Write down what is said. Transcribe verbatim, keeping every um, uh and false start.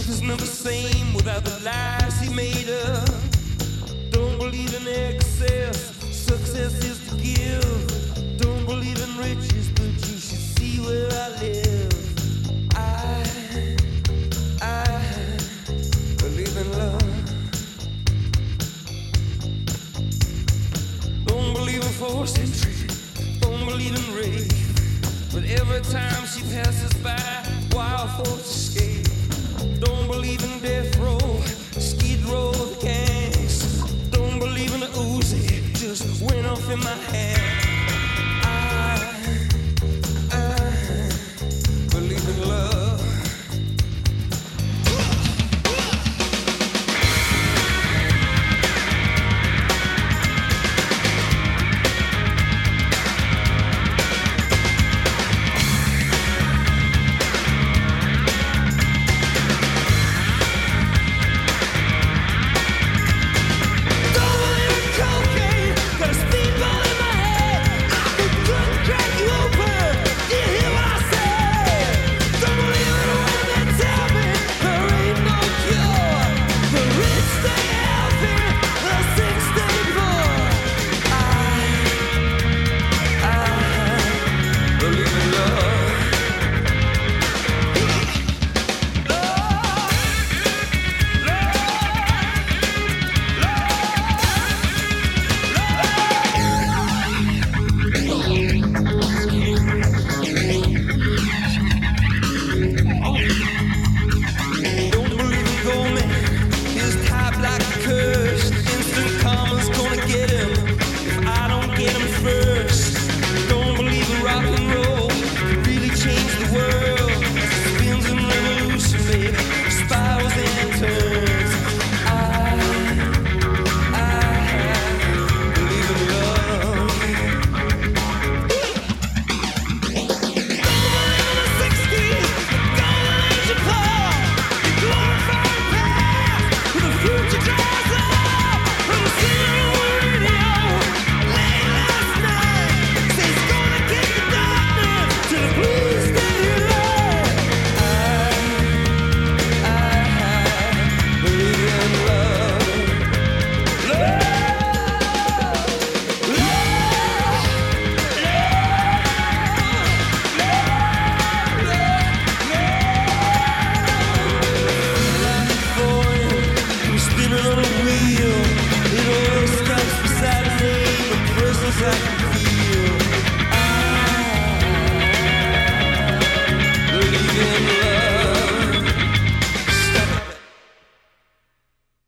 is never the same without the lies he made up. Don't believe in excess, success is to give. Don't believe in riches, but you should see where I live. I, I believe in love. Don't believe in forced entry, don't believe in rape. But every time she passes by, wild thoughts escape. Don't believe in death row,